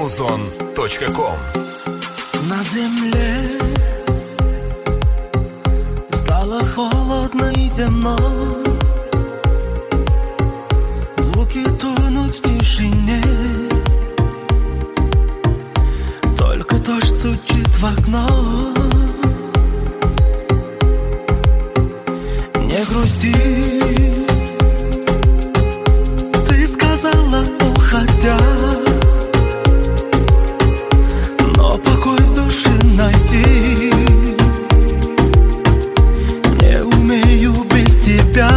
Muzon.com. На земле стало холодно и темно, звуки тонут в тишине, только дождь стучит в окно. Не грусти, ты сказала, уходя, но покой в душе найти не умею без тебя.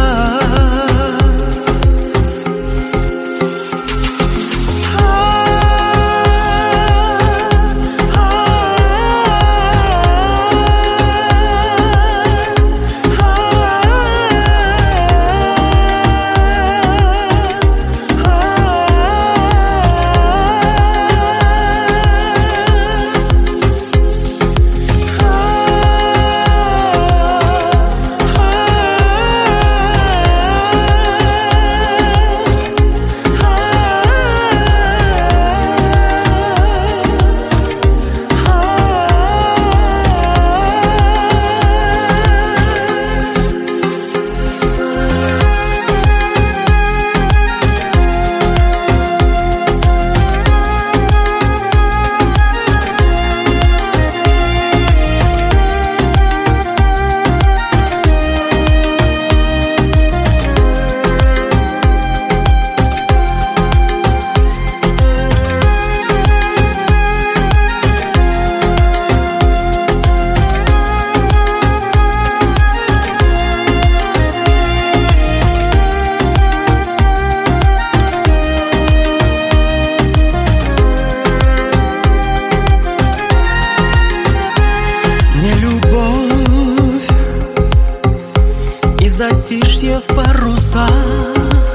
Затишье в парусах,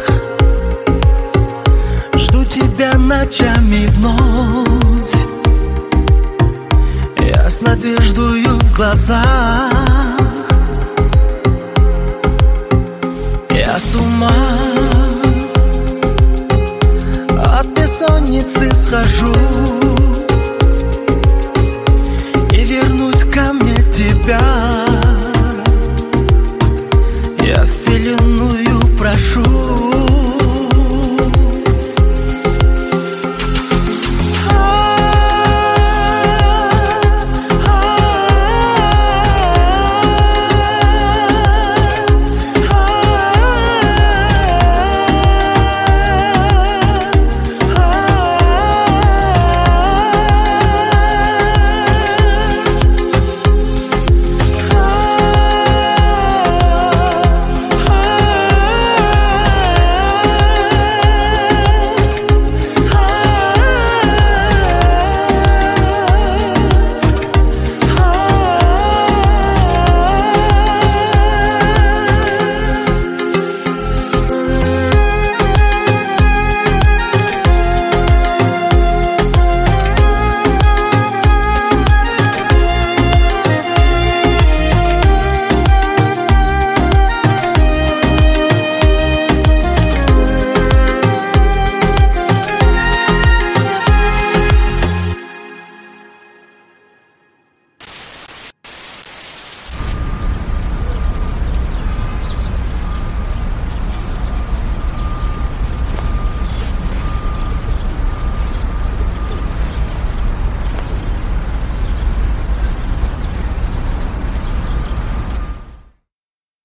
жду тебя ночами вновь. Я с надеждою в глазах, я с ума от бессонницы схожу.